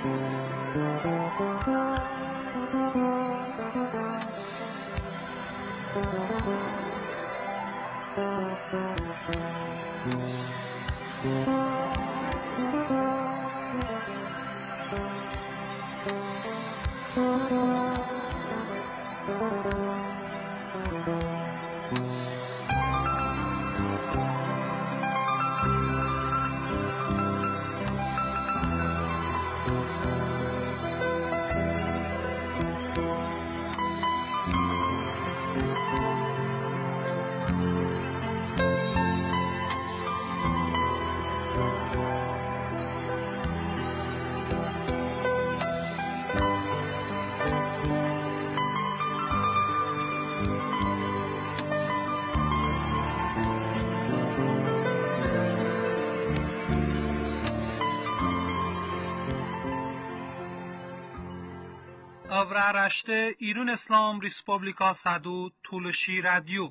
Avraaraşte İran İslam Respublika Sadu Tuluşi Radyo.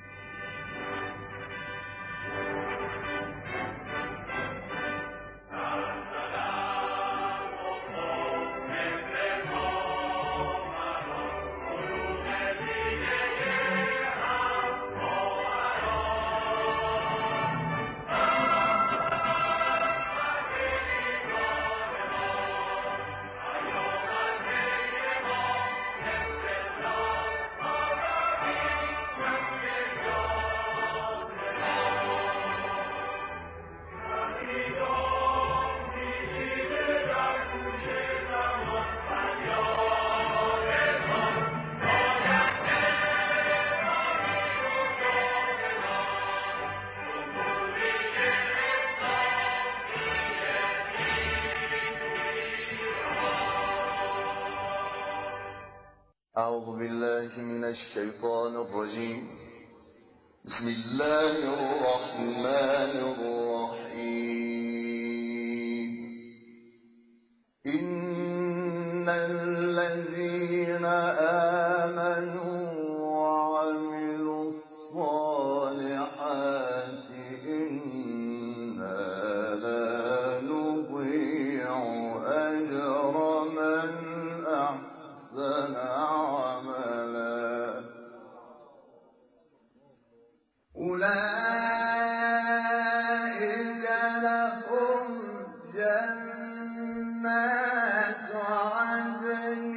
أعوذ بالله من الشيطان الرجيم بسم الله الرحمن الرحيم إن الذين آمنوا وعملوا الصالحات إنا لا نضيع أجر من أحسن أولئك لهم جنات عدن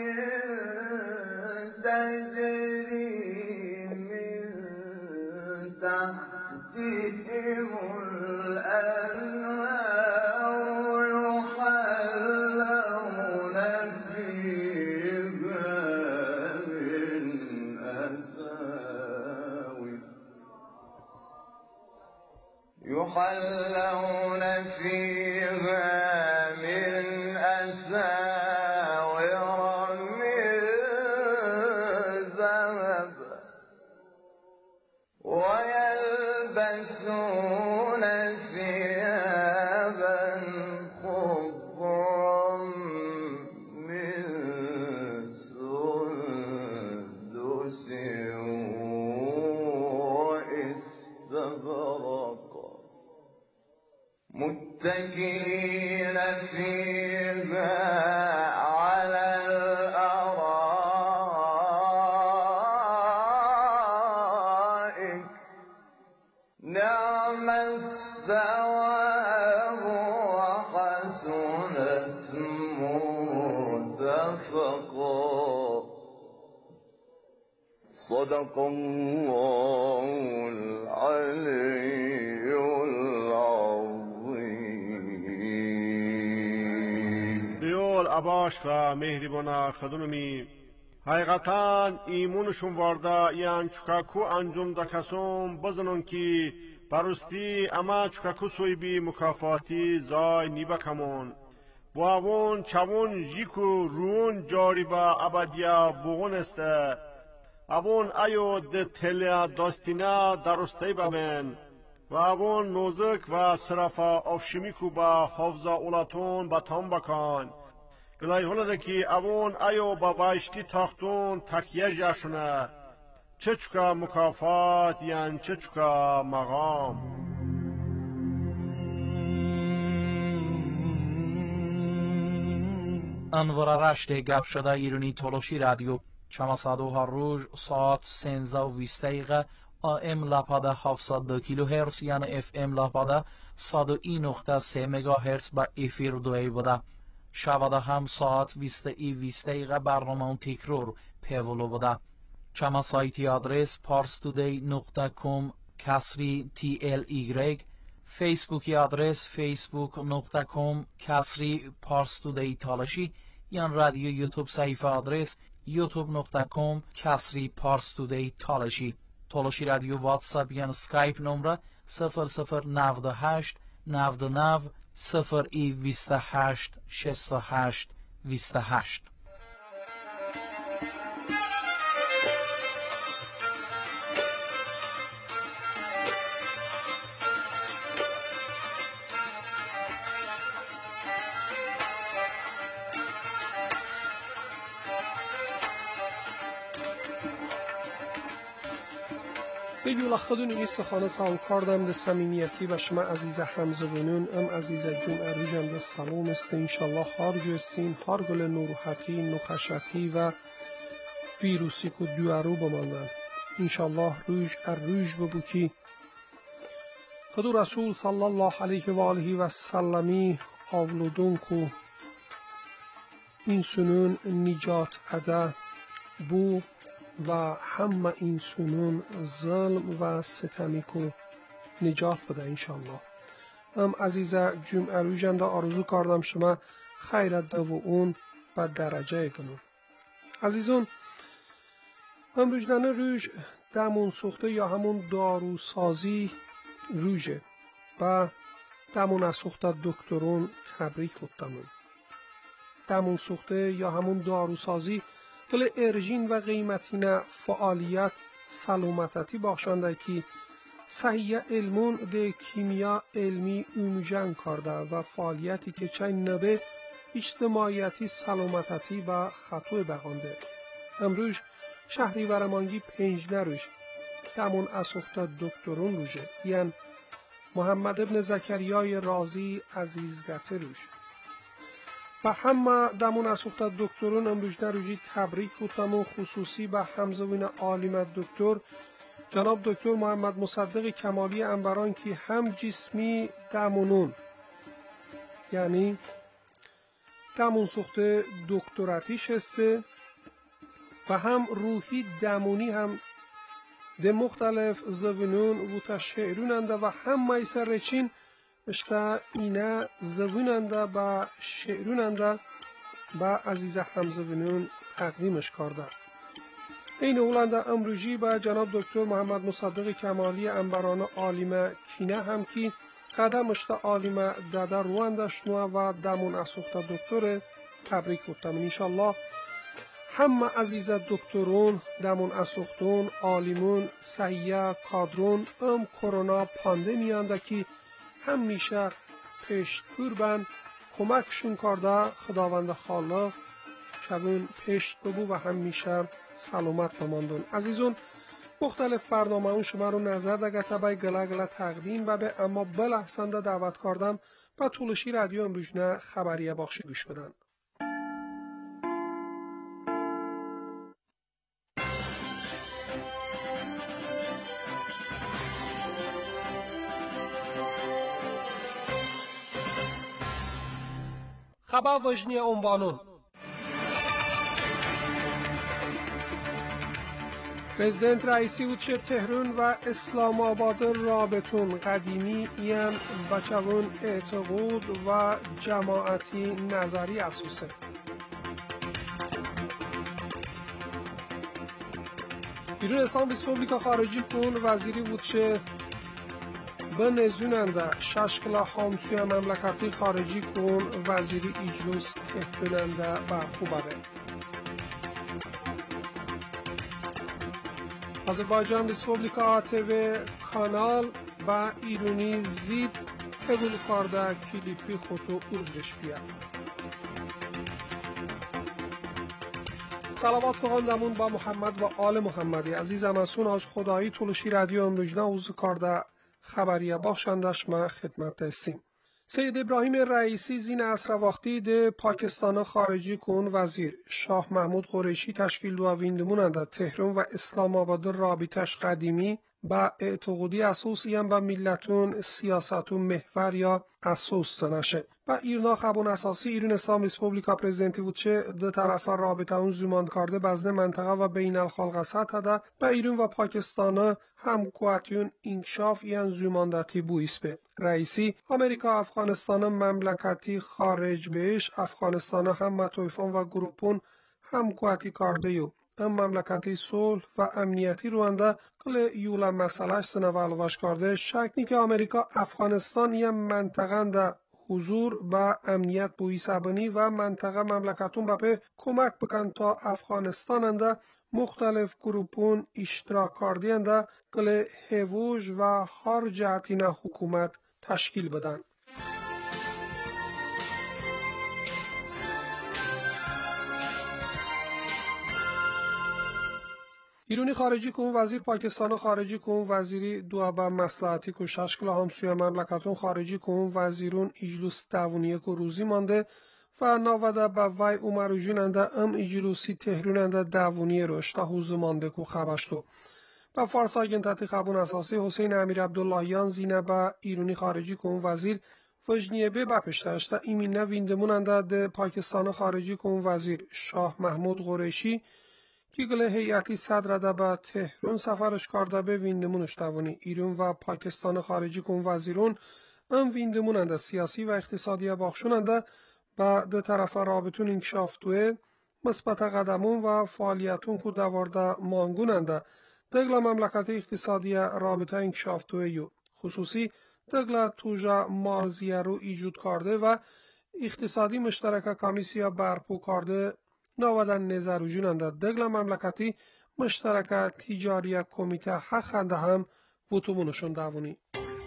تجري من تحتهم الأنهار يحلون فيها من أساور من ذهب ويلبسون ثيابا خضرا من سندس واستبرق متكئين فيها على الأرائك نعم الثواب وحسنت مرتفقا صدق الله العلي العظيم. دیول اباش و مهربانا خدممی حقیقتاً ایمونشون وارده یان چکاکو انجام دکسوم بزنون که برستی اما چکاکو سوی بی مکافاتی زای نیبا کمون باون چوون جیکو رون جاری با ابدیا بوغن استه اوون ایو ده تلیا داستینا درستی بمن و اوون نوزک و صرفا افشمیکو با حفظا اولاتون بطان بکن گلای هلده که اوون ایو با وایشتی تاختون تکیه جاشونه چه چکا مکافات یان چه چکا مقام. انور رشت گپ شده ایرانی تلاشی رادیو چما صدوها روز ساعت 13:20 AM لپاده 702 کیلوهرتز یعنی FM لپاده 101.3 مگاهرتز با افیر دوی بوده. شباده هم ساعت 20:20 برنامه تکرار پیولو بوده. چما سایتی آدرس parstoday.com /TLY، فیسبوکی آدرس facebook.com /parstoday تالشی، یا رادیو یوتیوب صفحه آدرس youtube.com /parstoday تالشی. تالشی رادیو واتساپ یا سکایپ نمره 0098 99 028 68 28. بیولا خودون ایست خانه سال کردم ده صمیمیتی و شما عزیز همزبانون ام عزیز جمعه روزم ده سلام است انشالله هر جو استین هر گل نوروحتی نخشتی و ویروسی کو دوارو بماندن انشالله روز ببو کی خدو رسول صلی الله علیه و آله و سلمی آولودون کو این سنون نجات اده بو و همه این سنون ظلم و ستمی کو نجات بده انشالله. ام عزیزه جمعه روزنده آرزو کردم شما خیرت ده و اون به درجه کنون. عزیزون ام روزنانه روز دمون سوخته یا همون داروسازی روزه و دمون از سوخته دکترون تبریک گفتمون. دمون سوخته یا همون داروسازی کل ارژین و قیمتین فعالیت سلامتی باشنده که صحیح علمون ده کیمیا علمی اومجن کرده و فعالیتی که چه نبه اجتماعیتی سلامتی و خطوی بغانده. امروز شهری ورمانگی 15 روز دمون اسوخت دکترون روشه یعنی محمد ابن زکریای رازی عزیزگته روش و همه دمون اسوخت دکترون امروز روزی تبریک بودم و خصوصی به همزوین عالم دکتر جناب دکتر محمد مصدق کمالی انبران که هم جسمی دمونون یعنی دمون سوخته دکتراتیش هسته و هم روحی دمونی هم ده مختلف زوینون و تشعروننده و هم میسر رچین اشتا اینا زویننده با شعروننده با عزیز همزوینون تقدیمش کرده. این اولنده امروزی با جناب دکتر محمد مصدق کمالی انبران عالم کینه هم که قدم اشتا عالم داده رواندشنوه و دمون اسوخت دکتر تبریک بودم. انشالله همه عزیز دکترون دمون اسوختون عالمون سیه کادرون ام کرونا پاندمیانده که همیشه پشتپور بند کمکشون کرده خداوند خالق شبون پشت ببو و همیشه سلامت بماندون. عزیزون مختلف برنامه اون شما رو نظر دگه تبای گله تقدیم به اما بلحسنده دعوت کردم و طولشی رادیو امروزنه خبریه باخشی گوش بدن. خبر وجنی عنوانون پرزیدنت رئیسی بود چه تهران و اسلام آباد رابطون قدیمی این بچون اعتقاد و جماعتی نظری اساسه. بیرون اسلام ریسپوبلیکا خارجی کن وزیری بود چه به نزوننده ششکلا خامسوی مملکتی خارجی کن وزیری اجلوس تهراننده برخوبه. آذربایجان ریسپوبلیکا آتو کانال و ایرانی زید قبول کرده کلیپی خودو ازرش بیاد. سلامات فقاندمون با محمد و آل محمدی عزیزم اسون از خدایی طولشی رادیو امروزنه اوز کرده خبریه بخشندش ما خدمت دستیم. سید ابراهیم رئیسی زین عصر وقتی ده پاکستان خارجی کن وزیر شاه محمود قریشی تشکیل دو ویندموننده تهران و اسلام آباد رابطش قدیمی با اعتقادی اساسی هم با ملتون سیاستون محور یا اساس نشه و ایرنا خبون اساسی ایران اسلام ریسپوبلیکا پرزیدنتی بود چه دو طرف رابطه اون زمان کرده بزن منطقه و بین الخلق سطح ده و ایران و پاکستان هم کواتیون انکشاف یان زماندتی بویس به رئیسی امریکا افغانستان مملکتی خارج بهش افغانستان هم مطویفان و گروپون هم کواتی کرده یو ام مملکتی صلح و امنیتی روانده کل یولا مسئلهش سنوالواش کرده شک نی که امریکا افغانستان یا منطقه ده حضور و امنیت بوی سبنی و منطقه مملکتون به کمک بکن تا افغانستان ده مختلف گروپون اشتراک کردین ده کل هووج و هر جهتین حکومت تشکیل بدن. ایرانی خارجی کن وزیر پاکستان خارجی کن وزیری دو با مصلحتی که ششکل همسوی مملکتون خارجی کن وزیرون اجلوس دوونیه که روزی مانده و نواده با وی اومرو جوننده ام اجلوسی تهروننده دوونیه روش تا حوز مانده که خبشتو. با فارس آگنتاتی خبون اساسی حسین امیر عبداللهیان زینه با ایرانی خارجی کن وزیر وجنیه به بپشتش تا ایمینه ویندموننده ده پاکستان خارجی کن وزیر شاه محمود قریشی که گله هیئتی صدر ده به تهران سفرش کرده به ویندمونش دوانی ایران و پاکستان خارجی کن وزیرون ام ویندموننده سیاسی و اقتصادی باخشوننده با دو طرف رابطون انکشاف دوه مثبت قدمون و فعالیتون که دوارده مانگوننده دگل مملکت اقتصادی رابطه انکشاف دوه یو خصوصی دگل توجه مارزیه رو ایجود کرده و اقتصادی مشترک کمیسیا برپو کرده نوادن نظر جوننده دگل مملکتی مشترک تجاری کمیته حق هم بوتومونشون دوونی.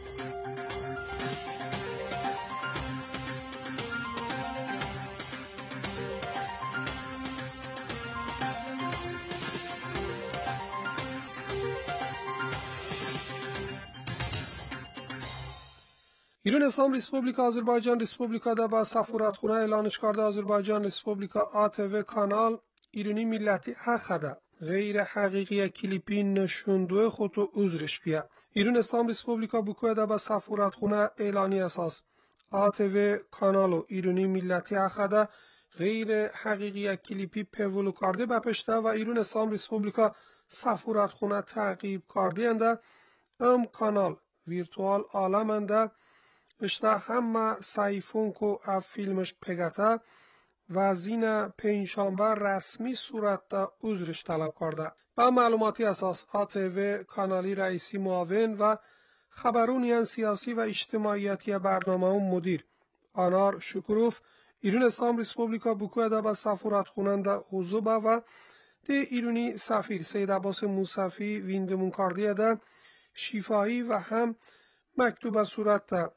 ایران اسلام ریسپوبلیکا آذربایجان ریسپوبلیکا دا با سفارتخونه اعلانش کرده آذربایجان ریسپوبلیکا آتو کانال ایرانی ملتی حق ده غیر حقیقی کلیپی نشوندوه خودو عذرش بیا ایران اسلام ریسپوبلیکا بوکوه دا با سفارتخونه اعلانی اساس آتو کانالو ایرانی ملتی حق ده غیر حقیقی کلیپی پولو کرده بپشته و ایران اسلام ریسپوبلیکا سفارتخونه تعقیب کرده انده ام کانال ویرتوال آلمنده اشتا همه سایفون که اف فیلمش پگته و زین پنجشنبه رسمی صورت دا عذرش طلب کرده و معلوماتی اساس آتو کانالی رئیسی معاون و خبرونیان سیاسی و اجتماعیتی برنامه اون مدیر آنار شکروف ایران اسلام ریسپوبلیکا بوکوه دا با سفارت خوننده حضوبه و ده ایرانی سفیر سید عباس موسفی ویندمون کردیه دا شفاهی و هم مکتوب صورت دا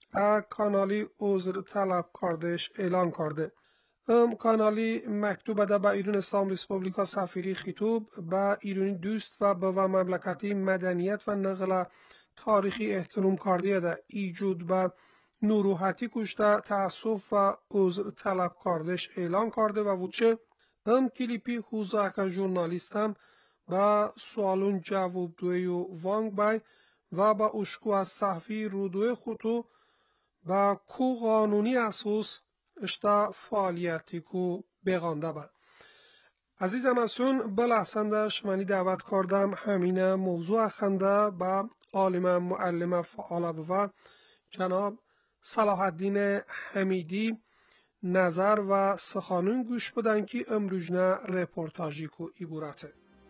کانالی عذر طلب کردش اعلان کرده کانالی مکتوب ده با ایران اسلام ریسپوبلیکا سفیری خطوب با ایرانی دوست و با مملکتی مدنیت و نقل تاریخی احترام کردیه ده ایجود با نوروحتی کشته تأسف و عذر طلب کردش اعلان کرده و وچه کلیپی حوزه که ژورنالیست هم با سوالون جواب دوی و وانگ بای و با اشکو از صحفی رودوی خودو با کو قانونی اساس اشتا فعالیتی کو بغانده با عزیزم ازون بلحسندش منی دعوت کردم همین موضوع اخنده با عالم معلم فعال و جناب صلاح الدین حمیدی نظر و سخانون گوش بدن که امروزنه رپورتاجی کو عبارته.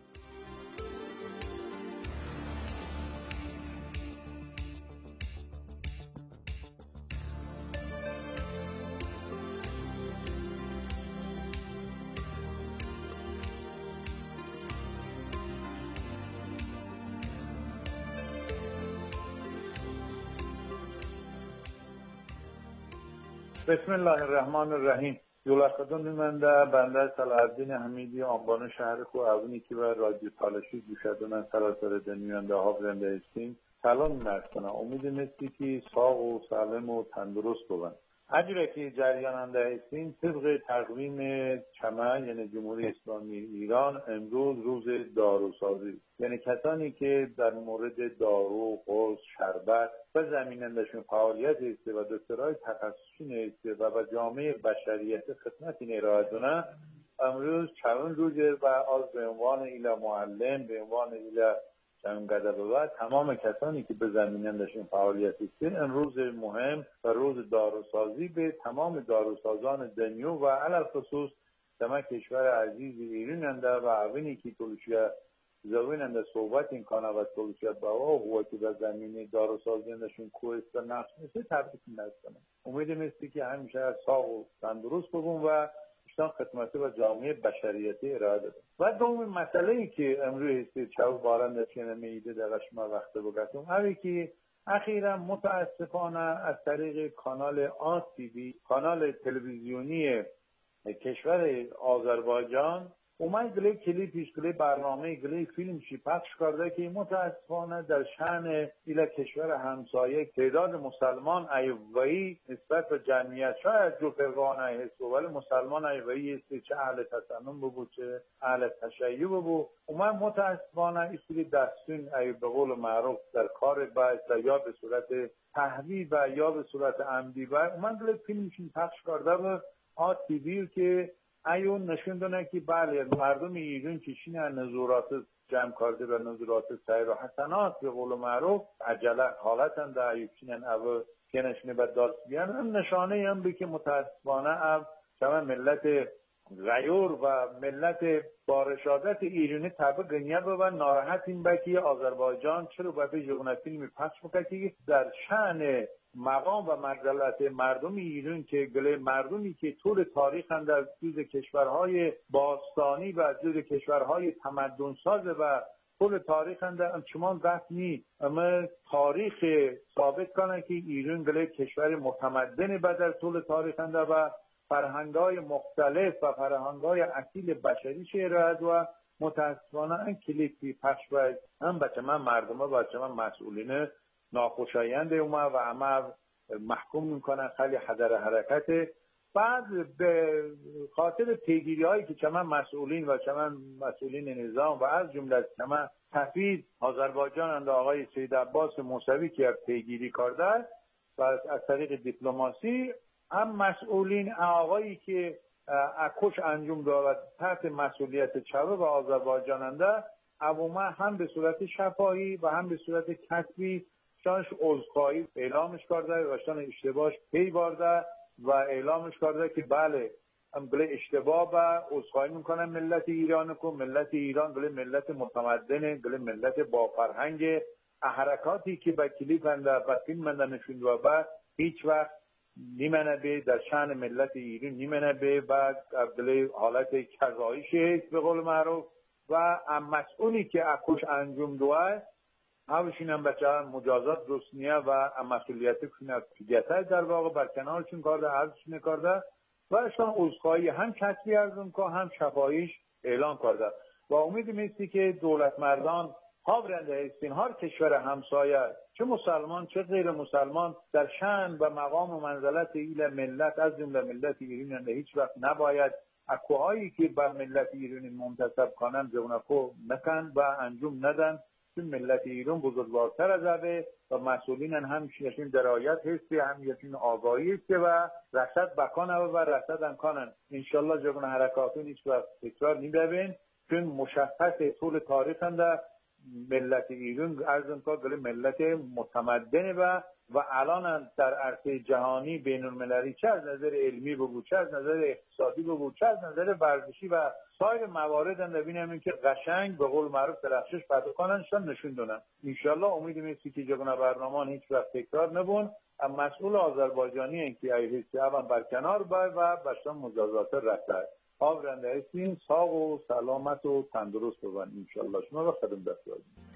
بسم الله الرحمن الرحیم. یولخدون نمنده بنده صلاح الدین حمیدی آنبان شهر خو اونی که و رادیو تالشی گوشدونن سراسر دنیانده ها برنده استیم سلام مرسنا امید مستی که ساق و سالم و تندرست بودن. اجره که جریاننده هستیم طبق تقویم چمن یعنی جمهوری اسلامی ایران امروز روز داروسازی، یعنی کسانی که در مورد دارو، قرص، شربت و زمینندشون فعالیت است و دکترای تخصصی است و به جامعه بشریت خدمت ارائه دادن، امروز چند روزه و از به عنوان ایله معلم، به عنوان ایله و تمام کسانی که به زمینندشون فعالیت است امروز مهم و روز داروسازی به تمام داروسازان دنیا و علل خصوص تمام کشور عزیز ایران و اوینی که تولوشیا زویننده صحبت این کانه و تولوشیا باوا هوا که به زمینه داروسازی اندشون کوهست و نقش میشه تبریک می‌کنم. امید میستی که همیشه ساق و تندرست بگون و خدمت و جامعه بشریتی ارائه داده. و دوم مسئله ای که امروز هستی چاو باران داشتیم میده در شما وقت بگذارم همی که اخیرا متاسفانه از طریق کانال آتیوی، کانال تلویزیونی کشور آذربایجان اومد گلی کلیپیش، گلی برنامه، گلی فیلمشی پخش کرده که متاسفانه در شأن ایلا کشور همسایه تعداد مسلمان ایوایی نسبت به جمعیت شاید جو فرقانه هست ولی مسلمان ایوایی است، چه اهل تسنن بگو چه اهل تشیع بگو، اومد متاسفانه ایسوری دستون ای به قول معروف در کار باید یا به صورت تحویل و یا به صورت عمدی باید اومد گلی فیلمشی پخش کرده به آتیوی که ایون نشون دونه که بله مردم ایران کشین نظورات جمع کرده و نظورات سیر و حسنات به قول معروف عجله حالتن در ایوکینن او که نشونه به دارس بیان هم نشانه هم بی که متاسفانه هم شما ملت غیور و ملت بارشادت ایرانی طبع گنیه و ناراحت این بکی آذربایجان چرا باید جغنه فیلمی پخش بکنه در شأن مقام و منزلت مردم ایران که گله مردمی که طول تاریخ هم در جز کشورهای باستانی و جز کشورهای تمدن ساز و طول تاریخ هم در چمان دست نی اما تاریخ ثابت کنه که ایران گله کشور متمدن و در طول تاریخ هم و فرهنگ‌های مختلف و فرهنگ‌های اصیل بشری شهرد و متاسفانه این کلیپی پخش باید هم بچه من مردمه بچه من مسئولین ناخوشایند اومد و همه محکوم میکنن خیلی حذر حرکته. بعد به خاطر پیگیری هایی که چمن مسئولین و چمن مسئولین نظام و از جمله چمن تفیز آذربایجان اند آقای سید عباس موسوی که پیگیری کرده و از طریق دیپلماسی هم مسئولین آقایی که اکوش انجام دارد تحت مسئولیت چوه و آذربایجان انده عموما هم به صورت شفاهی و هم به صورت کتبی شانش عذرخواهی اعلامش کرده و شان اشتباهش پی برده و اعلامش کرده که بله هم گله اشتباه و عذرخواهی میکنن ملت ایران کو ملت ایران گله ملت متمدن گله ملت با فرهنگ حرکاتی که به کلیپ انده و فیلم انده نشوند و بعد هیچ وقت نیمنه به در شأن ملت ایران نیمنه به و گله حالت کذایش هست به قول معروف و مسئولی که اکوش انجام دوه هاوشین هم بچه مجازات درستنیه و مسئولیت کنه از پیگته در واقع برکنارشون کرده عرضشون کرده و اشتان عذرخواهی هم کتبی ارزون که هم شفاییش اعلان کرده و امید میستی که دولت مردان ها برنده هستین هر کشور همسایه چه مسلمان چه غیر مسلمان در شأن و مقام و منزلت ایل ملت از جمله ملت ایران هیچ وقت نباید اکوهایی که بر ملت ایران منتصب کنن زونکو نکن و انجام ندن چون ملت ایران بزرگوارتر از اوه و مسئولین هم یشون درایت هستی هم یشون آگاهی هستی و رسد بکانه و رسد امکانن انشالله جبن حرکاتون هیچ وقت تکرار نمیبین چون مشخص طول تاریخ هم در ملت ایران ارزم که گلی ملت متمدنه و الان در عرصه جهانی بین المللی چه از نظر علمی بگو چه از نظر اقتصادی بگو چه از نظر ورزشی و سایر موارد هم ببینیم که قشنگ به قول معروف درخشش پیدا کننشان نشون دونن انشالله امید میسی که جگونه برنامه هیچ وقت تکرار نبون اما مسئول آذربایجانی این که ای حسی اول برکنار باید و بشتان مجازات رسد آورنده هستین ساق و سلامت و تندرست ببن انشالله شما و خدم دست بازید.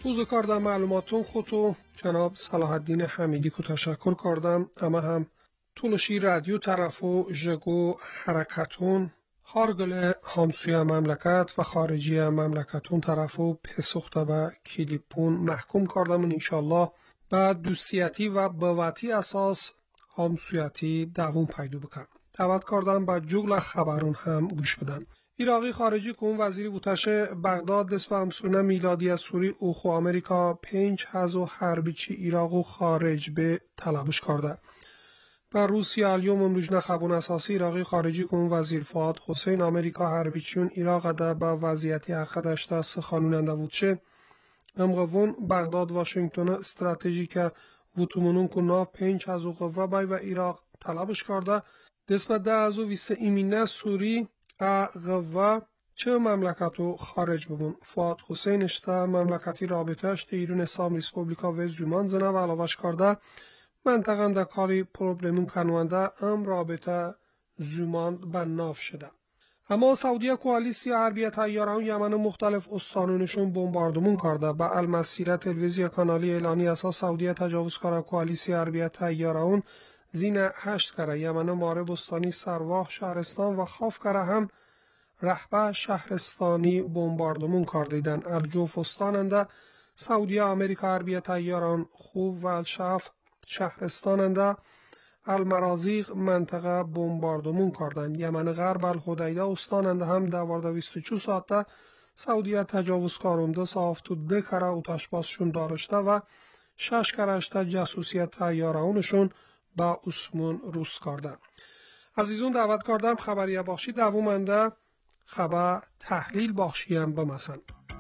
توضیح کردم معلوماتون خودتو جناب صلاح الدین حمیدی کو تشکر کردم. اما هم طولشی رادیو طرفو جگو حرکتون هارگل همسوی مملکت و خارجی مملکتون طرفو پسخته و کلیپون محکوم کردم. انشالله به دوستیتی و بواتی اساس همسویتی دوون پیدا بکن. دعوت کردم به جگل خبرون هم گوش بدن. ایراقی خارجی کن وزیری بوتش بغداد دست به همسونه میلادی سوری اوخو امریکا 5000 حربیچی ایراق و خارج به طلبش کرده. و روسیه الیوم امروز نخبون اساسی ایراقی خارجی کن وزیر فؤاد حسین امریکا حربیچیون ایراق ده به وضعیتی حق داشته سخانوننده بودشه. امقوون بغداد واشنگتن استراتژیک ووتومونون کنا 5000 قوه بای و ایراق طلبش کرده. دست به 10 ایمینه سوری قوه چه مملکتو خارج ببون. فؤاد حسین اشتا مملکتی رابطهش ده ایران اسلام ریسپوبلیکا و زمان زنه و علاوش کرده منطقه ده کاری پروبلمون کنونده ام رابطه زمان به ناف شده. اما سعودیه کوالیسیا حربیه تیاران یمن مختلف استانونشون بمباردمون کرده. به المسیره تلویزیا کانالی اعلانی اساس سعودیه تجاوز کاره کوالیسیا حربیه تیاران زین 8 کره یمن مارب استانی سرواح شهرستان و خاف کره هم رهبه شهرستانی بمباردمون کردیدن. الجوف استاننده سعودیه امریکا حربیه تیاران خوب و الشاف شهرستاننده المرازیق منطقه بمباردمون کردن. یمن غرب الحدیده استاننده هم 24 ساعته سعودیه تجاوز کارنده سافتو 2 کره اوتشباسشون دارشته و 6 کرهشته جاسوسیت تیارانشون با اسمون روز کرده. عزیزون دعوت کردم خبریه بخشی دوومنده خبر تحلیل بخشی هم بمسن.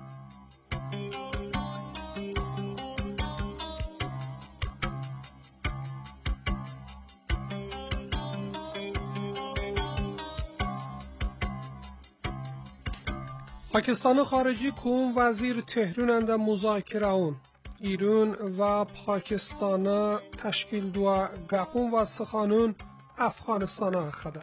پاکستان خارجی کن وزیر تهران ده مذاکره اون ایران و پاکستان تشکیل دو گپون و سخانون افغانستان اخده.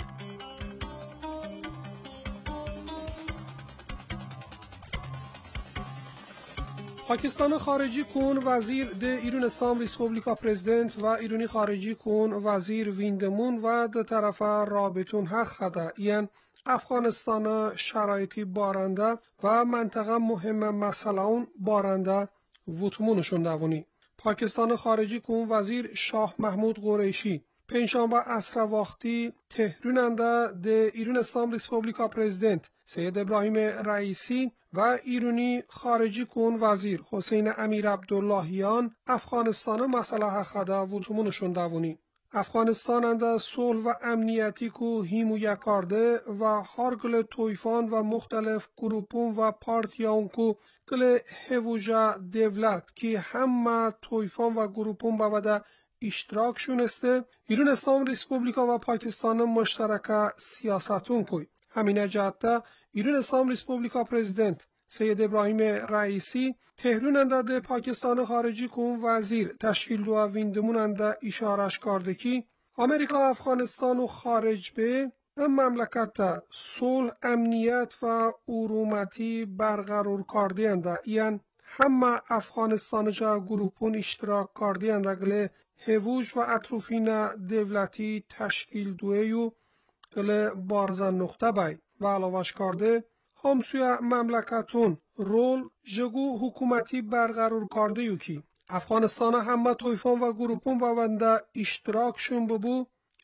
پاکستان خارجی کن وزیر ده ایران اسلام ریسپوبلیکا پرزیدنت و ایرانی خارجی کن وزیر ویندمون و ده طرف رابطون حق خده. این افغانستان شرایطی بارنده و منطقه مهم مسئله اون بارنده وطمونشون دوونی. پاکستان خارجی کن وزیر شاه محمود قریشی پنجشنبه عصر وقتی تهراننده ده ایران اسلام ریسپوبلیکا پرزیدنت سید ابراهیم رئیسی و ایرانی خارجی کن وزیر حسین امیر عبداللهیان افغانستان مسئله حق ده وطمونشون دوونی. افغانستان انده صلح و امنیتی کو هیمویه کرده و هرگل تویفان و مختلف گروپون و پارتیان کو گل هوجه دولت که همه تویفان و گروپون بوده اشتراک شونسته ایران اسلام ریسپوبلیکا و پاکستان مشترک سیاستون کوی. همین جهت ایران اسلام ریسپوبلیکا پرزیدنت سید ابراهیم رئیسی تهران انده پاکستان خارجی کن وزیر تشکیل دو ویندمون انده اشارش کرده که امریکا افغانستان و خارج به مملکت صلح امنیت و ارومتی برقرار کرده انده یعنی همه افغانستان جا گروپون اشتراک کرده انده گله هووج و اطروفین دولتی تشکیل دویو گله بارزن نقطه بای و علاوش کرده همسوی مملکتون رول جگو حکومتی برقرار کرده یو کی افغانستان همه تویفان و گروپون و ونده اشتراکشون ببو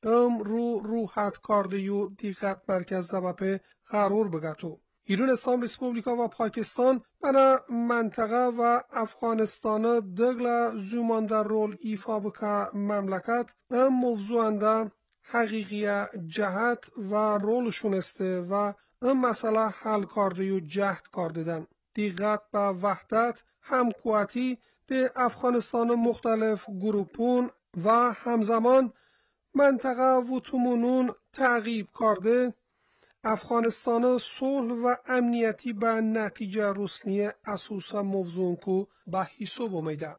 روحت کرده یو دیقت مرکز دبپه قرار بگتو. ایران اسلام ریسپوبلیکا و پاکستان بنا منطقه و افغانستان دگل زومان در رول ایفا بکه مملکت موضوع انده حقیقی جهت و رولشون استه و مسئله حل کرده و جهد کردن. دیقت به وحدت همقوتی به افغانستان مختلف گروپون و همزمان منطقه و تومونون تعقیب کرده افغانستان صلح و امنیتی به نتیجه رسنی اساسا موضوع کو به حساب اومده.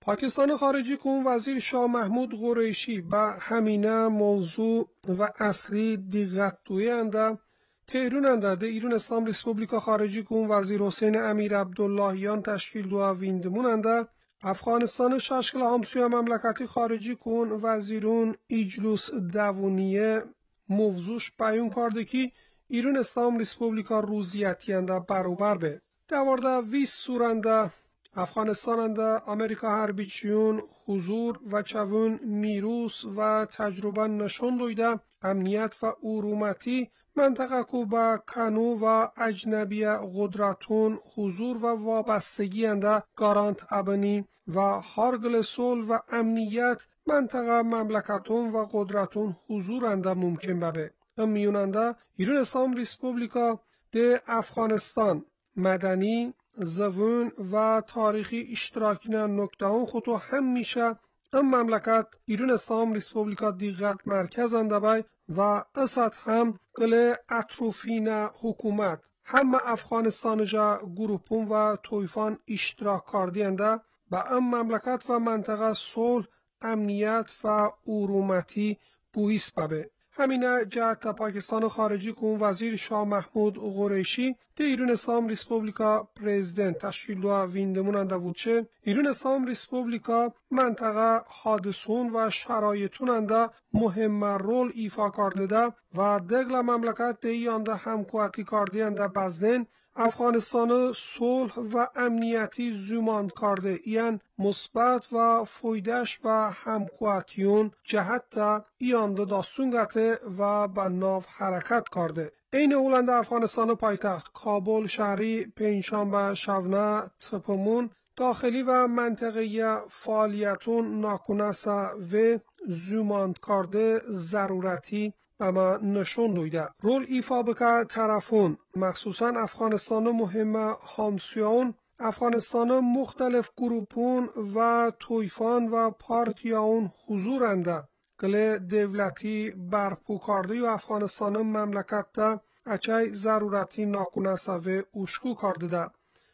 پاکستان خارجی کن وزیر شاه محمود قریشی به همینه موضوع و اصلی دقت دوینده تهروننده ده ایران اسلام ریسپوبلیکا خارجی کن وزیر حسین امیر عبداللهیان تشکیل دو ویندموننده افغانستان ششکل همسوی مملکتی خارجی کن وزیرون اجلوس دوونیه موضوعش بیان کرده که ایران اسلام ریسپوبلیکا روزیتینده برابر به دوارده 20 سورنده افغانستاننده امریکا هربیچیون حضور و چون میروس و تجربه نشون دویده امنیت و ارومتی منطقه کوبا کانو و اجنبی قدرتون حضور و وابستگی انده گارانت ابنی و هارگل سول و امنیت منطقه مملکتون و قدرتون حضور انده ممکن ببه میوننده ایران اسلام ریسپوبلیکا ده افغانستان مدنی زبون و تاریخی اشتراکی نکته خودو هم میشه ام مملکت ایران اسلام ریسپوبلیکا دیغت مرکز اندبای و اسد هم گل اطروفین حکومت هم افغانستان جا گروپون و تویفان اشتراک کاردینده با ام مملکت و منطقه صلح امنیت و ارومتی بویس ببه همینه جهت پاکستان خارجی کن وزیر شاه محمود قریشی ده ایران اسلام ریسپوبلیکا پرزیدنت تشکیل دو ویندموننده بودشه ایران اسلام ریسپوبلیکا منطقه حادثون و شرایطوننده مهم رول ایفا کرده و دگل مملکت ده یانده همکواتی کردینده بزدن افغانستان صلح و امنیتی زمان کرده یعنی مثبت و فویدش و همکواتیون جهت ایانده داستونگته و به ناو حرکت کرده این اولنده افغانستان پایتخت کابل شهری پنجشنبه شونه تپمون داخلی و منطقی فعالیتون ناکنس و زمان کرده ضرورتی اما نشون دویده رول ایفا بکه طرفون مخصوصا افغانستان مهم همسیون افغانستان مختلف گروپون و تویفان و پارتیاون حضورنده گل دولتی برپو کرده و افغانستان مملکت ده اچای ضرورتی ناکنسه و اوشکو کرده ده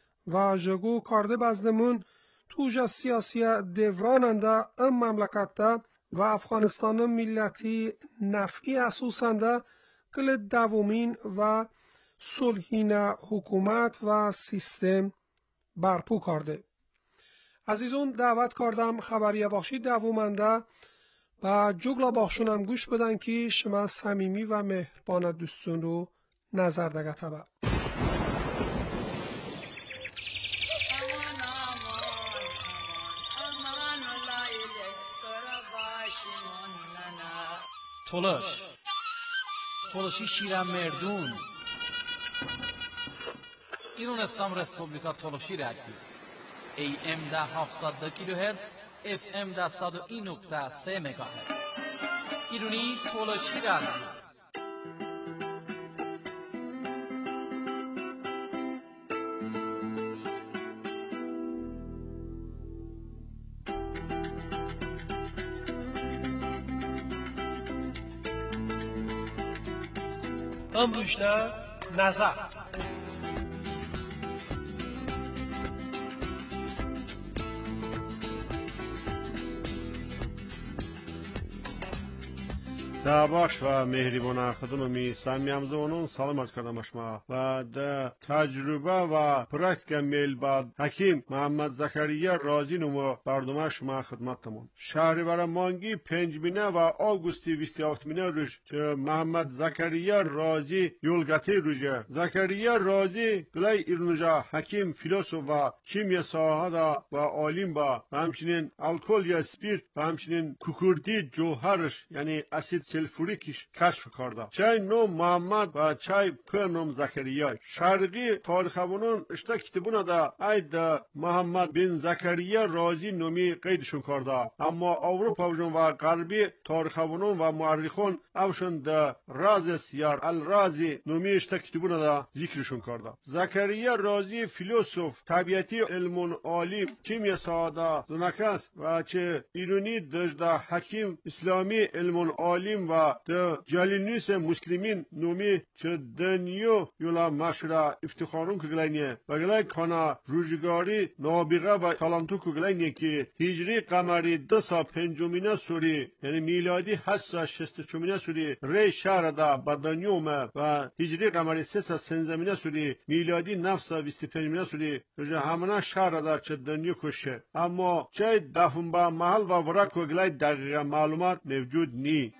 و جگو کرده بزدمون توجه سیاسی دوراننده ام مملکت ده و افغانستان ملتی نفعی اساسنده گل دومین و صلحین حکومت و سیستم برپو کرده عزیزون دعوت کردم خبریه بخشی دومنده و جگلا بخشونم گوش بدن که شما صمیمی و مهربان دوستون رو نظر دگته با تولشی شیرم مردون ایران اسلام ریسپوبلیکا تولشی رادیو AM ده 700 کیلوهرتز FM ده 101.3 مگاهرتز ایرانی تولشی رادیو امروشنه نظر دعواش و مهریبان خدممی سمیامزونون سلام عرض کردم شما و در تجربه و پرکتیک میل بعد حکیم محمد زکریا رازی نمو بردمه شما خدمتتمون شهریور مانگی 5 مینه و آگوستی 27 مینه روش که محمد زکریا رازی یولگتی روشه زکریا رازی گلای ایرونجا حکیم فیلسوف و کیمیا ساحه و عالم با همچنین الکل یا سپیرت و همچنین کوکورتی جوهرش یعنی اسید سلفوریکش کشف کرده چای نوم محمد و چای پرنوم زکریا شرقی تاریخوانان اشتا کتبونه دا اید محمد بن زکریا رازی نومی قیدشون کرده اما اروپا و غربی تاریخوانان و مورخان اوشون دا رازس یا الرازی نومی اشتا کتبونه دا ذکرشون کرده زکریا رازی فیلسوف طبیعتی علم عالم کیمیا ساده دونکس و چه ایرانی دجده حکیم اسلامی علم عالم حکیم و ده جلینیس مسلمین نومی چه دنیو یولا مشره افتخارون کگلینیه و گلای کانا روزگاری نابغه و تالانتو کگلینیه که هجری قمری 205 سوری یعنی میلادی 864 سوری ری شهر دا با دنیومه و هجری قمری 313 سوری میلادی 925 سوری رجا همنا شهر دا چه دنیو کشه اما چه دفن با محل و ورق کگلای دقیقه معلومات موجود نی.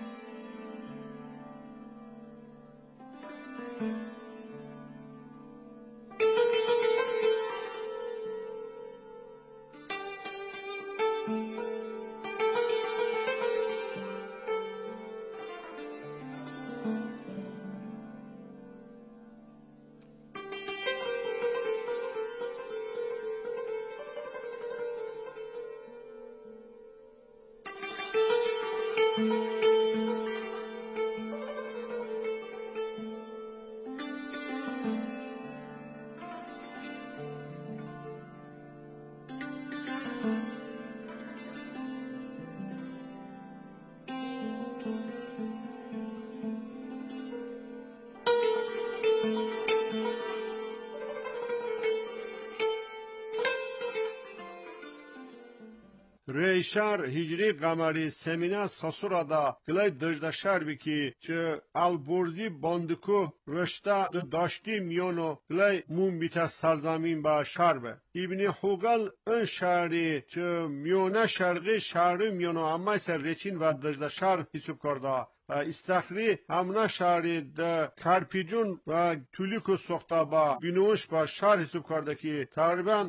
ریشار هجری قمری سمینه ساسورا دا گلای دجده شهر بکی چه البرزی باندکو رشته داشتی میونو گلای مون بیت سرزمین با شهر به ابن خوگل این شهری چه میونه شرقی شهری میونو اما سر ریچین و دجده شهر حساب کرده و استخری همنا شهری ده کرپیجون و تولیکو سخته با بینوش با شهر حساب کرده که تقریبا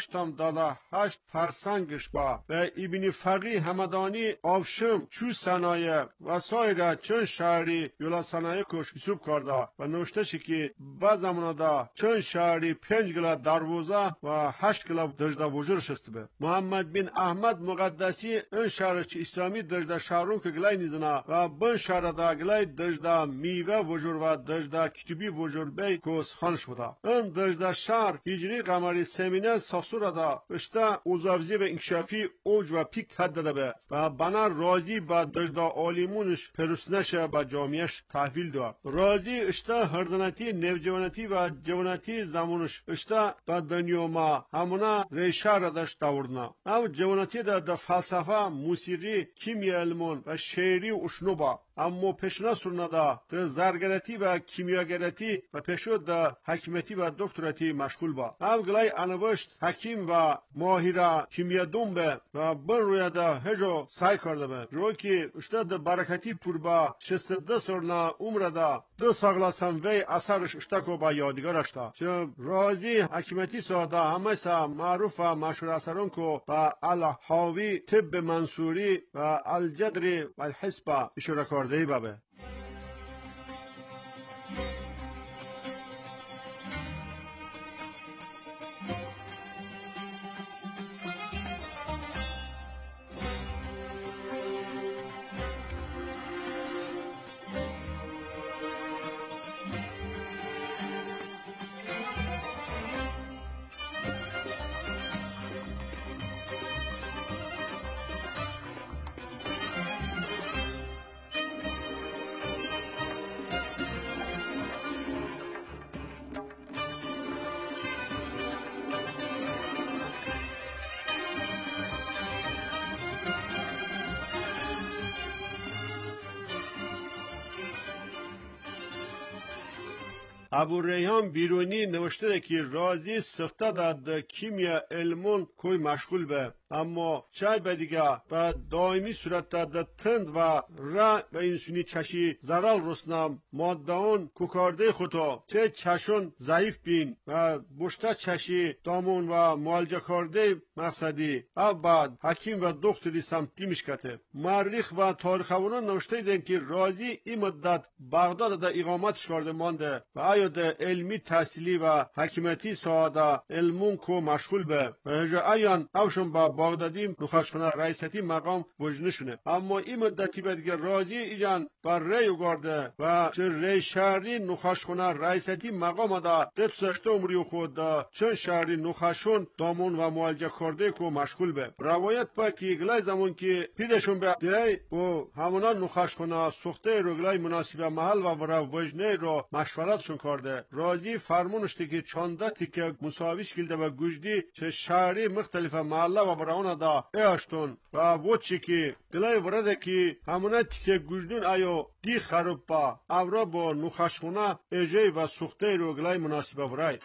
8 فرسنگش با و ابن فقی همدانی آفشم چو صنایع و سایر چند شهری یولا صنایع کش حساب کرده و نوشته شی که با زمان دا چند شهری 5 گلا دروازه و 8 گلا دجده وجود شست به محمد بن احمد مقدسی این شهر چی اسلامی دجده شهرون که گلای نیزنا و بن شهر دا گلای دجده میوه وجود و دجده کتبی وجود بی کس خانش بوده این دجده شهر هجری قمری سمینه ساسورا دا اشتا اوزافزی و انکشافی اوج و پیک حد داده به و بنا راضی با دجده آلیمونش پرسنش با جامعش تحویل داد راضی اشتا هردنتی نوجوانتی و جوانتی زمانش اشتا دا دنیا ما همونا ریشه را داشت داوردنا او جوانتی دا فلسفه موسیقی کیمیا علمون و شعری و اشنوبا اما پیشنا سرنادا ده زرگرتی و کیمیاگرتی و پیشود ده حکیمتی و دکتراتی مشغول با او گلای انوشت حکیم و ماهر کیمیا دومبه و بن روی ده هجو سعی کرده به روی که اشتا ده برکتی پور با 62 سرنا عمر ده دو ساغلاسم وی اثرش اشتاکو با یادگار اشتا چه رازی حکیمتی ساده همه سا معروف و مشهور اثرون کو با الحاوی طب منصوری و الجدری و الحسبه اشاره کرده بابه ابو ریحان بیرونی نوشته که رازی سخته داد کیمیا علمون کوی مشغول به اما چای بدیگه به دائمی صورت داد تند و را و انسونی چشی زرال رسنام مادهون کوکارده خودتا چه چشون ضعیف بین و بشته چشی دامون و معالجه کرده مقصدی او بعد حکیم و دکتری سمتی میشکته مورخ و تاریخ اونان نوشته دین که رازی این مدت بغداد دا اقامتش کرده مانده و ده علمی تحصیلی و حکیمتی ساده علمون کو مشغول به و هجا ایان اوشن با بغدادیم نخشخونه رئیستی مقام وجنشونه. اما این مدتی بدگه راضی ایجان بر ریو گارده و چه ری شهری نخشخونه رئیستی مقام دا دتسشت عمری خود دا چند شهری نخشون دامون و معالجه کرده کو مشغول به. روایت با که گلای زمان که پیدشون به دی و همونا نخشخونه سخته رو گلای مناسب محل و برا وجنه رو مشورتشون کرده. راضی فرمونشتی که چانده تیکه مساویش کلده و گجدی چه شهری مختلف محله و برا اونا دا ایشتون و وچی که گلای ورده که همونا تیکه گجدون ایو دی خروب با اورا با نخشخونه ایجه و سخته رو گلای مناسب برای.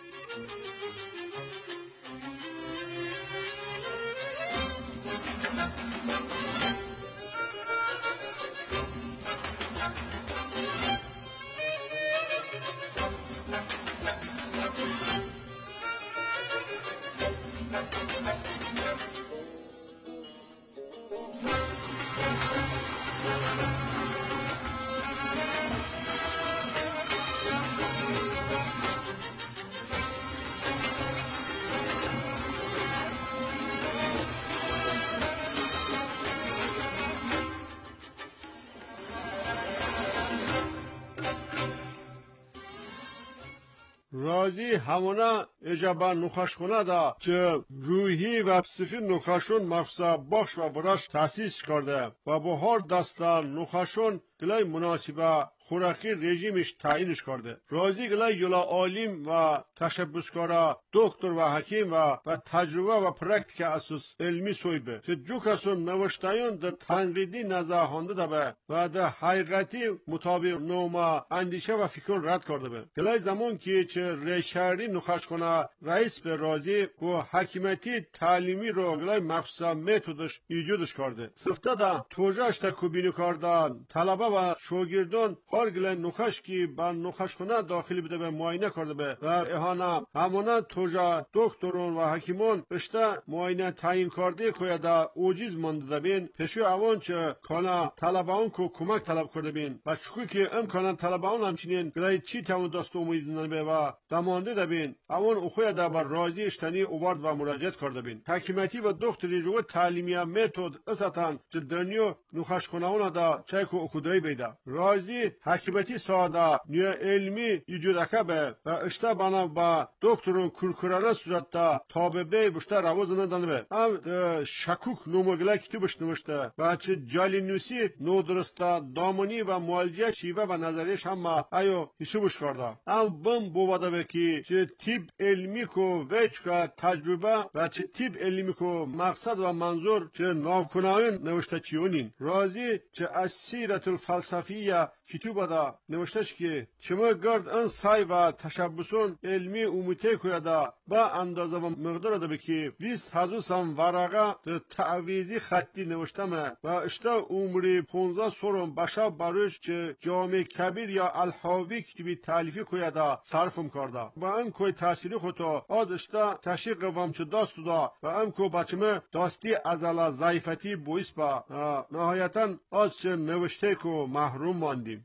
راضی همونا اجابه نخشخونه دا چه روحی و پسیخی نخشون مخصوصا بخش و براش تأسیس کرده و با هر دسته نخشون گلای مناسبه خوراکی رژیمش تعیینش کرده. راضی گلای یولا عالم و تشبسکارا دکتر و حکیم و تجربه و پرکتیک اساس علمی سوی به که جو کسون نوشتایون ده تنقیدی نزاهانده ده به و ده حقیقتی مطابق نوما اندیشه و فکر رد کرده به. گلای زمان که چه ریشهری نخش کنه رئیس به راضی و حکیمتی تعلیمی رو گلای مخصوصا متدش ایجادش کرده. سفته ده توجهش تکوبینی کردن طلبه و شاگردان هر گلای نخش که با نخش کنه داخلی بده به معاینه کرده به و اهانا همونا توجه دکترون و حکیمون اشته معاینه تعیین کرده که دا اوجیز مانده بین پشو اوان چه کانا طلبه اون که کمک طلب کرده بین و چکو که امکانان طلبه اون همچنین گلای چی تمون دست امیدن به و دمانده ده بین اوان اخوی دا بر راضی اشتنی اوارد و مراجعت کرده بین. حکیمتی و دکتری جو تعلیمی متد اساتان چه دنیو نخش کنه اون دا چای کو اکودای بیده. راضی حکیمتی ساده نیو علمی ایجاد به و اشته بنا با دکترون کورکورانه صورت تا تابعه بشته روزنه دانه به شکوک نموگله کتابش نوشته و چه جالینوسی نودرسته دامونی و معالجه شیوه و نظریش هم ایو حسابش کرده. بم بوده به که چه تیپ علمی کو وچکا تجربه و چه تیپ علمی کو مقصد و منظور چه ناوکناین نوشته چیونین. راضی چه اسیرت الفلسفیه کتوبه دا نوشتش که چما گرد ان سای و تشبسون علمی اوموته کویا دا با اندازه و مقدار دا بکی 20,000 ورقه تعویزی خطی نوشتمه و اشتا عمری 15 سورم بشا بروش چه جامع کبیر یا الحاوی کتبی تعلیفی کویا دا صرفم کرده و ام کوی تحصیلی خودتا آد اشتا تشیق قوام چه داستو دا و ام کو بچمه داستی ازالا ضعیفتی بویس با نهایتا آد چه نوشته کو محروم ماندیم.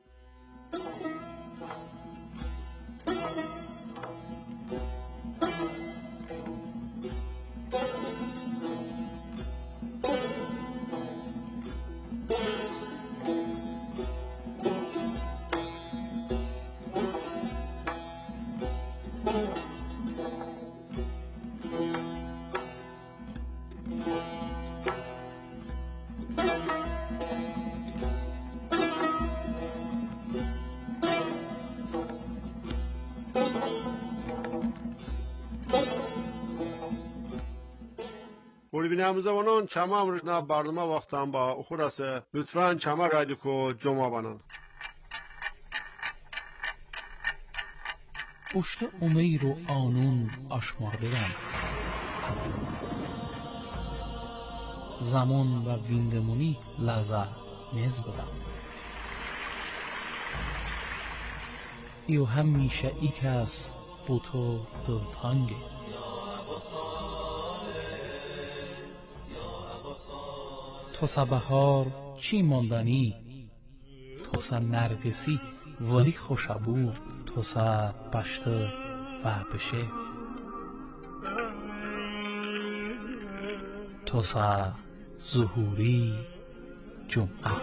بیناموزوانان چما امروزنا برنامه وقتم با اخوراسه لطفاً چما رادیو کو جمع بانن. پشت امیر و آنون آشمارده‌ام زمان و ویندمونی لذت نز بدم ایو همیشه ای کس بوتو دلتانگه تو سبهار چی ماندنی تو سن نرگسی ولی خوشبو توسا baştı و بشه توسا ظهوری جمعه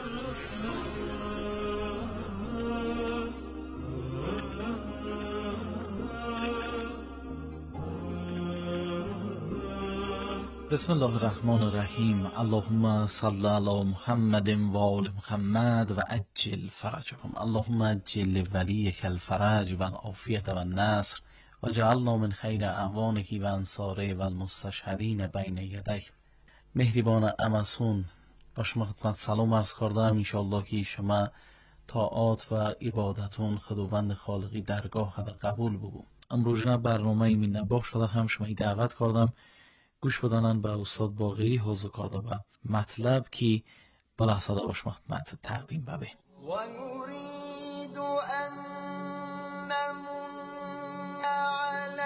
بسم الله الرحمن الرحیم. اللهم صل علی محمد و آل محمد و عجل فرجهم. اللهم عجل ولیک الفرج و العافیة و النصر و جعلنا من خیر اعوانه و انصاره و المستشهدین بین یدیه. مهربان امسون با شما خدمت سلام عرض کردم. انشاءالله که شما طاعات و عبادتون خداوند خالقی درگاه قبول بگو. امروز برنامه من نباخ شده هم شما دعوت کردم گوش بدانن به استاد باقری حوض کرده و مطلب که بلحظه باش خدمت تقدیم ببه. و نريد أن نمن على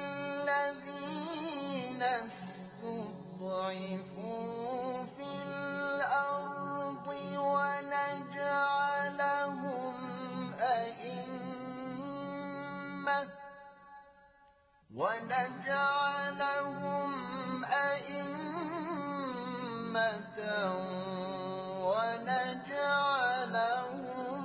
الذين استضعفوا في الأرض ونجعلهم أئمة ونجعلهم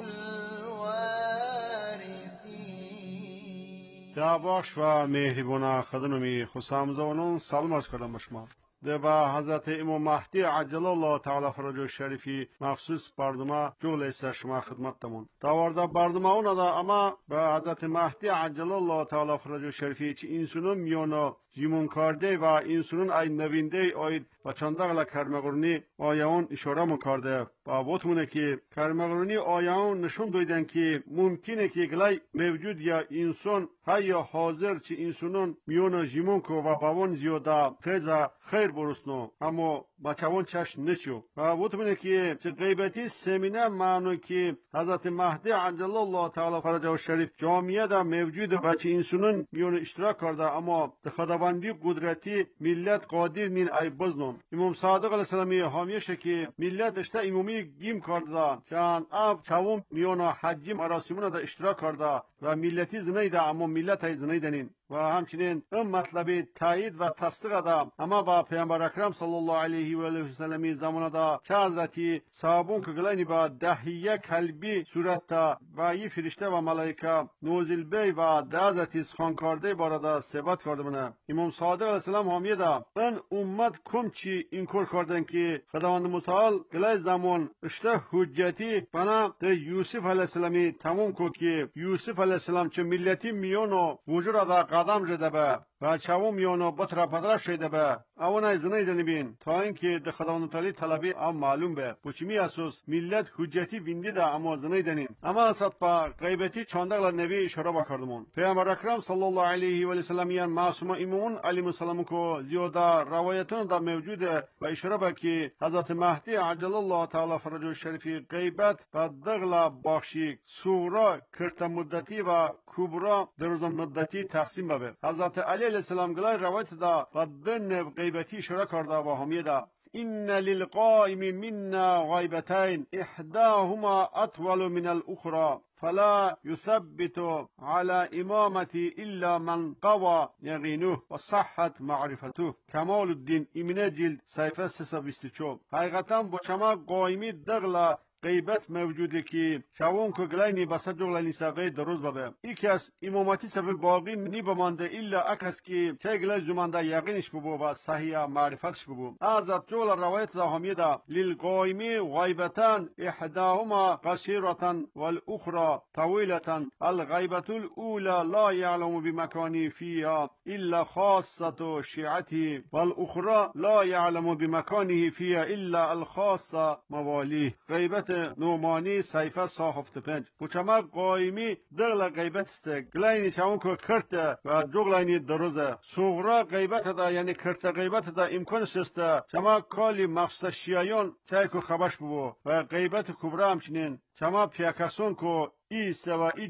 الوارثين. دعواش و مهربان خدنمی خسامزانون سلام عرض کردم به شما. و حضرت امام مهدی عجل الله تعالی فرج شریفی مخصوص برنامه جول است شما خدمتتون. داورده برنامه اون دا اما به حضرت مهدی عجل الله تعالی فرج شریفی چه انسانون میانا جیمون کرده و انسانون ای نوینده آید و چندقل کرمگرونی آیان اشاره مکرده و بوتمونه که کرمگرونی آیان نشون دویدن که ممکنه که گلای موجود یا انسان یا حاضر چه انسانون میانا جیمون کو و باون زیاده فیض و خیر برسنو اما بچوان چش نچو و بوتمونه که چه غیبتی سمینه معنی که حضرت مهدی عجل الله تعالی فرجه شریف جامعه دا موجود و چه انسانون میانا اشتراک کرده اما خداوندی قدرتی ملت قادر نین ای بزنون. امام صادق علیه السلامی حامیشه که ملت اشته امامی گیم کرده چند اب چوم میانا حجی مراسمون دا اشتراک کرده و ملتی زنیده اما ملت های زنیدنین و همچنین این مطلب تایید و تصدیق ده اما با پیامبر اکرم صلی الله علیه و آله و سلم زمان ده چه حضرتی صحابون که گلینی با دهیه کلبی صورت و یه فرشته و ملائکه نوزل بی و ده حضرتی سخان کرده بارده ثبت کرده منه. امام صادق علیه السلام حامیه ده این امت کم چی اینکار کردن که خداوند متعال گلی زمان اشته حجتی بنا ده یوسف علیه السلامی تموم کد که یوسف علیه السلام چه ملتی میونو وجود ده قدم جده به و چوم میونو بطر پدر شده به اونای زنیدنی بین تا اینکه ده خداوند تعالی طلبی ام معلوم به بچمی اساس ملت حجتی ویندی ده اما زنیدنین اما اسات با غیبتی چاندقل نبی اشاره بکردمون. پیامبر اکرم صلی الله علیه و آله وسلم یان معصوم امامون علیهم السلام کو زیاده روایتون ده موجوده و اشاره به که حضرت مهدی عجل الله تعالی فرجه شریفی غیبت و دغلا بخشی سورا کرت مدتی و کبرا در روز مدتی تقسیم ببه. حضرت علی علیه السلام گلای روایت دا و دن غیبتی اشاره کرده و حامیه دا إن للقائم منا غيبتين إحداهما أطول من الأخرى فلا يثبت على إمامتي إلا من قوى يقينه وصحت معرفته. کمال الدین ایمنه جلد صفحه 324. حقیقتا با شما قائمی دغلا غیبت موجوده که شوون که گلینی بسا جغلینی سوی دروز ببه یکی از امامتی سوی باقی نی بمانده الا اکس که چه گلی زمانده یقینش ببو و صحیح معرفتش ببو. از جغل روایت دا همیه دا للقائمی غیبتان احداهما قصیرتان والاخرى طویلتان الغیبت الاولى لا یعلم بمکانی فیها الا خاصة شیعتی والاخرى لا یعلم بمکانه فیها الا الخاصة موالیه. غیبت نومانی صحیفه 175. بچما قایمی دغل غیبت است گلاینی چون که کرته و جغلاینی دروزه صغرا غیبت دا یعنی کرته غیبت دا امکان است چما کالی مخصوص شیعیان چای که خبرش بو و غیبت کبرا همچنین چما پیاکسون که ای سوا ای جز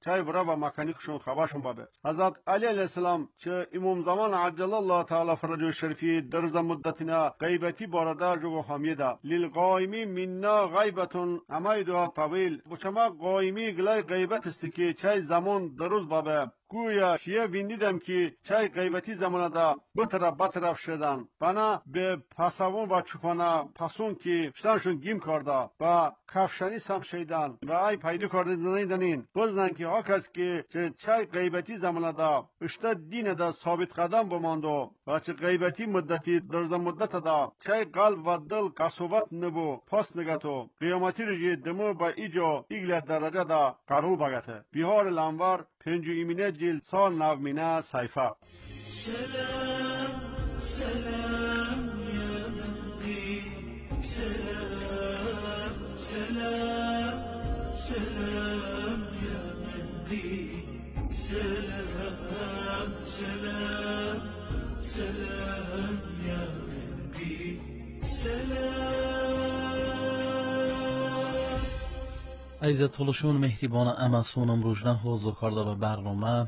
چای برا با مکانیکشون خبرشون بابه. حضرت علی علیه السلام چه امام زمان عجل الله تعالی فرجه شریفی در روز مدتنا غیبتی بارده جو حمیده للقائمی منا غیبتون امایدها طویل بچما قائمی گلای غیبت است که چای زمان در روز بابه گویا شیعه ویندیدم که چای غیبتی زمانه دا بطرف شدن بنا به پسوون و چوپانه پسون که شتانشون گیم کرده و کفشانی سم شیدن و ای پیدا کرده دنین بزنن که ها کس که چای غیبتی زمانه دا اشتا دین دا ثابت قدم بماندو و چه غیبتی مدتی درز مدت دا چای قلب و دل قصوبت نبو پاس نگتو قیامتی رجی دمو با ایجا ایگل درجه دا قرول بگته بیهار لانوار 5 جلد سال 9 صحیفه. سلام سلام یا مهدی سلام سلام سلام یا مهدی سلام سلام سلام یا مهدی سلام. عزیز طولشون مهربان امسونم روشنه حوضو کرده به برنامه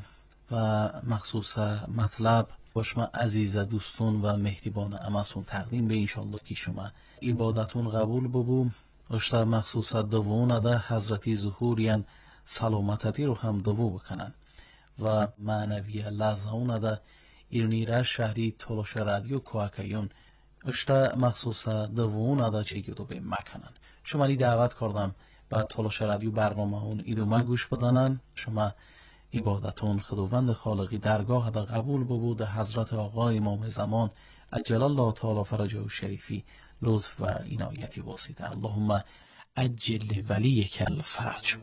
و مخصوص مطلب باشما عزیز دوستون و مهربان امسون تقدیم به انشالله که شما عبادتون قبول ببو اشتر مخصوص دوونه ده حضرتی ظهورین سلامتتی رو هم دوو بکنن و معنوی لحظهونه ده ایرنیره شهری طولش رادیو کوکایون اشتر مخصوص دوونه ده چه گدو به مکنن شما لی دعوت کردم با طولش رادیو برنامه اون ایدومه گوش بدانن شما عبادتون خداوند خالقی درگاه دا قبول ببود حضرت آقا امام زمان عجل الله تعالی فرجه و شریفی لطف و عنایتی واسطه اللهم عجل ولیک الفرج.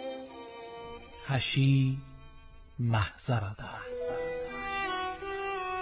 هشی محضره ده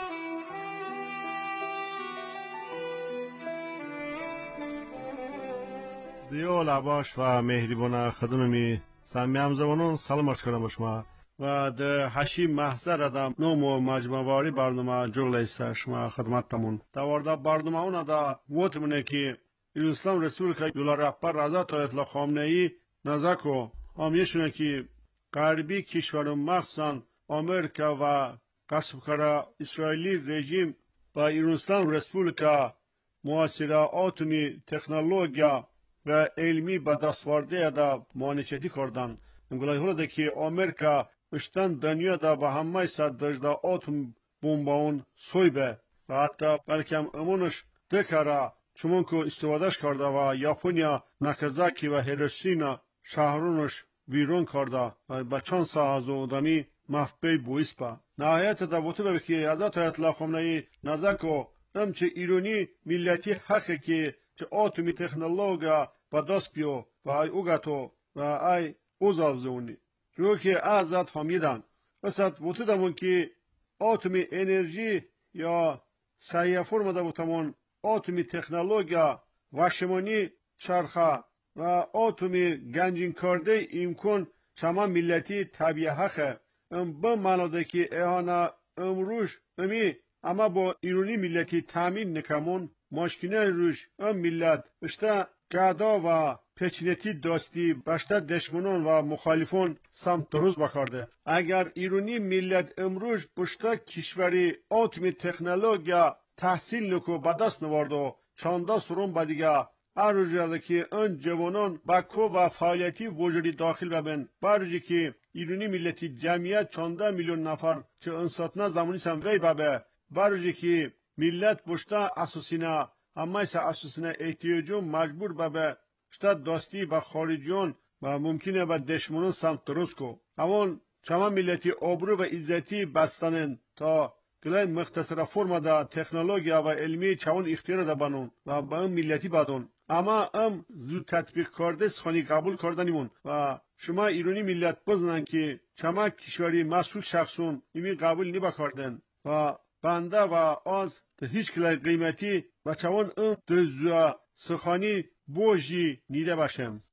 دیو لباش و مهربان خدممی سمیم زبانون سلام عرض کنم شما و ده هشی محضر ادم نومو مجموعی برنامه جغل است شما خدمتتمون دوارده برنامه اون دا وقت منه که اسلام رسول که یولا رهبر رضا آیت الله خامنه ای نزدیکو آمیشونه که غربی کشورون مخصوصا آمریکا و غصبکار اسرائیلی رژیم و اسلام رسپولیکا معاصره آتومی تکنولوژیا و علمی به دستورده دا مانیچتی کردن. امگلای هوله که آمریکا اشتن دنیا دا به همه صد دجدا آتوم بمباون سویبه و حتی بلکه امونش دکاره چون که استفادهش کرده و یاپونیا ناکازاکی و هیروشیما شهرونش بیرون کرده و با چند ساعت ادمی مفبی بویسپا نهایت دا بوده به که حضرت آیت الله خامنه ای نزدیکو چه ایرانی ملتی حقی که چه آتومی تکنولوژیا با دست بیو و ای اوگاتو و ای اوزاوزونی رو که ازت فهمیدن وسط بوده دمون که آتومی انرژی یا سایه فرم دا بودمون آتومی تکنولوژیا واشمانی چرخه و آتومی گنجین کرده امکان چما ملتی طبیعی حقه به معنی که ایهانا امروز امی اما با ایرانی ملتی تامین نکمون ماشکینه روش ملت اشتا گادا و پیچنتی داستی باشتا دشمنان و مخالفون سمت دروز بکرده اگر ایرانی ملت امروز باشتا کشوری آتومی تکنولوژیا تحصیل نکو بدست نواردو چاندا سرون بدیگه هر روزی که اون جوانان با کو و فعالیتی وجودی داخل ببین برای که ایرانی ملتی جمعیت 14 میلیون نفر چه انساتنا زمانی سم وی بابه برای که ملت بشتا اساسینا اما اساسینا احتیاجون مجبور بابه شتا داستی با خارجیون و ممکنه با دشمنان سمت درست کو اون چما ملتی آبرو و عزتی بستنن تا گلای مختصر فرم دا تکنولوژیا و علمی چون اختیار دا بانون و با هم ملتی بدون اما زود تطبیق کرده سخانی قبول کردنیمون و شما ایرانی ملت بزنن که چما کشوری مسئول شخصون ایمی قبول نبا کردن و بنده و آز ده هیچ کلای قیمتی و چون دزوه سخانی بوجی نیده باشم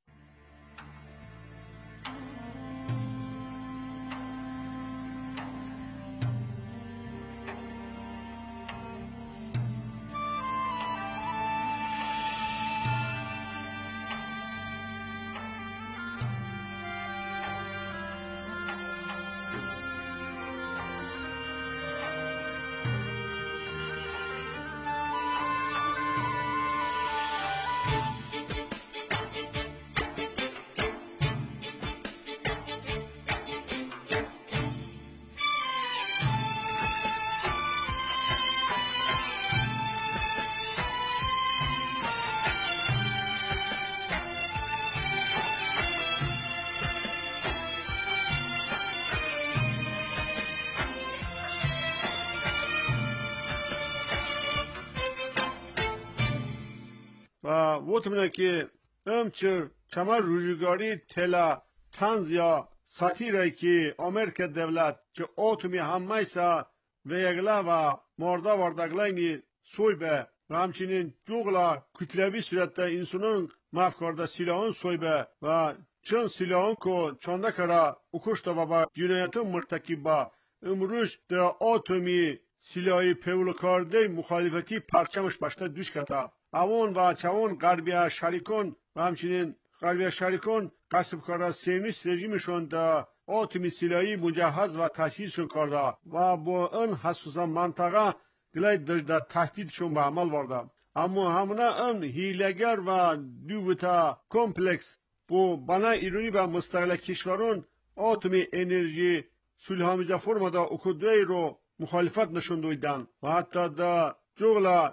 و وطمنه که امچر چما روزگاری تلا تنز یا ساتیره که امریکا دولت که آتومی همه سا و یگلا و مردا وردگلینی سوی به و همچنین جوغلا کتلوی صورت انسانون مف کرده سیلاهان سوی به و چند سیلاهان که چانده کرده اکشتا و با جنایتون مرتکب با امروز در آتومی سلاحی پیولو کرده مخالفتی پرچمش باشته دوش کتا اوان و چوان غربی شریکان و همچنین غربی شریکان قصب کرده سیونیست رژیمشون در آتومی سلاحی مجهز و تجهیزشون کرده و با این حساسا منطقه گلای در تهدیدشون به عمل ورده اما همونه این هیلگر و دوتا کمپلکس با بنا ایرانی و مستقل کشوران آتومی انرژی صلح‌آمیز فرم دا اکودوی رو مخالفت نشون دویدن و حتی دا جغل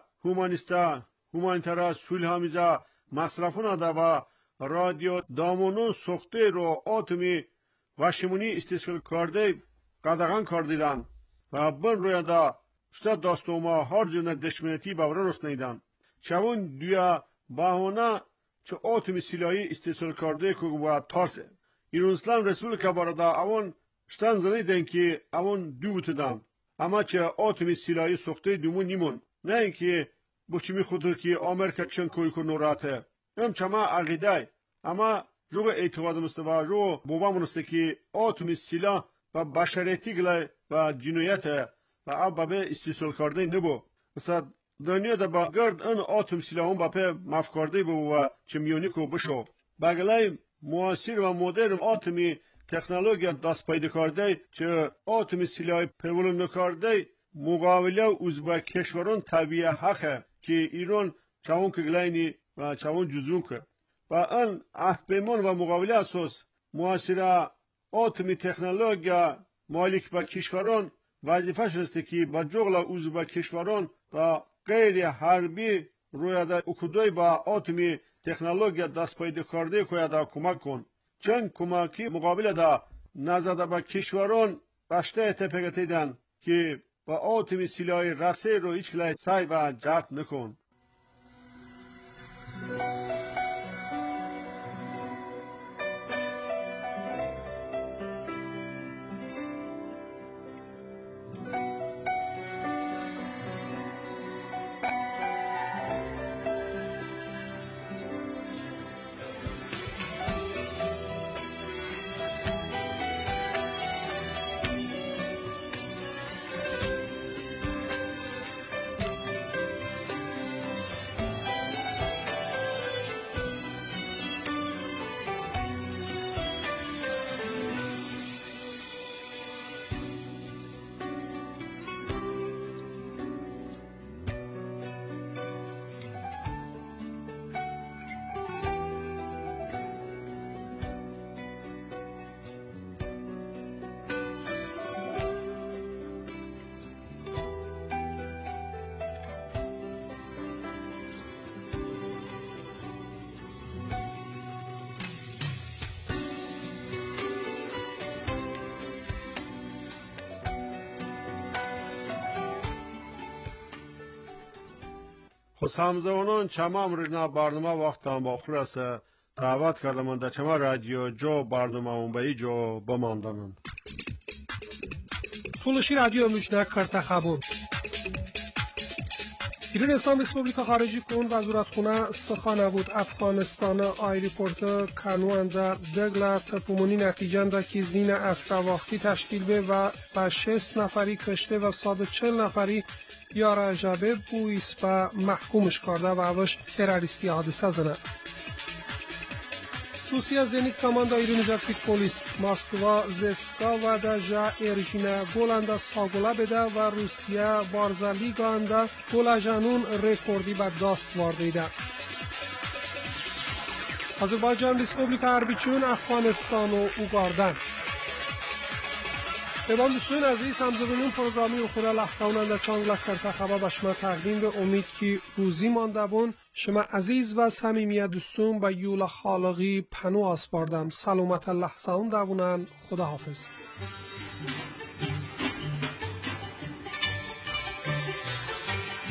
هومانیترا صلح‌آمیز مصرفون دا و رادیو دامونون سخته رو آتومی واشمونی استفاده کرده قدغن کردیدن و بن روی دا شتا داستوما هر جنه دشمنتی باور رسنیدن چون دویا باهونه چه آتومی سلاحی استفاده کرده که با تارسه ایران رسپولیکا باردا اون شتن زنیدن که اون دو بودن اما چه آتومی سلاحی سخته دومون نیمون نه اینکه بچمی خودر که آمریکا چند کوی که نوراته چما عقیده اما جو اعتقاد است و جو بوام است که اتمی سلاح و بشریتی گله و جنایت و ابابه استیصال کرده نبو مثلا دنیا دا با گرد ان اتم سلاحون با په مفکرده بو و چمیونیکو بشو بغلای معاصر و مدرن اتمی تکنولوژی دست پیدا کرده چه اتمی سلاح پولون نکرده مقابله ازبک کشوران طبیعه حقه که ایران چاون که گلینی و چاون جزون که و ان احتمال و مقابله اساس معاصر اتمی تکنولوژی مالک و کشوران وظیفه‌ش است که با جغل ازبک کشوران و غیر حربی روی دا اکودوی با اتمی تکنولوژی دست پیدا کرده که دا کمک کن چون کمکی مقابل دا نزده با کشوران بشته تپگتیدن که با اتمی سلاح رسه رو هیچ کلی سعی و جهت نکن. همزمانان چما امروز برنامه وقت هم آخر است دعوت کردم در چما رادیو جو برنامه اون به جو بماندنم تولشی رادیو امروز کرده خبر ایران اسلام ریسپوبلیکا خارجی کن وزارتخانه سخانه بود افغانستان آیریپورت کانواندا دگلا تپومونی نتیجه که زین اسرواختی تشکیل به و 6 نفری کشته و 140 نفری یا رجبه بویس و محکومش کرده و اوش تروریستی حادثه زنه. روسیه زنیت کماندا ایرانی جدید پلیس مسکوا زسکا و دجا ارژینا گولندا ساگولا بده و روسیه بارزالیگاندا گولاجانون رکوردی به دست واردیده. آذربایجان ریسپوبلیکا اربیچون افغانستان و اوگاردن ایوان دوستان عزیز همزبانون پروگرامی اخوره لحظه‌اند در چانگلک کرده خبر به شما تقدیم به امید که روزی مانده بون شما عزیز و صمیمیت دوستون به یول خالقی پنو آسپاردم سلامت لحظه‌اند دبونن خدا حافظ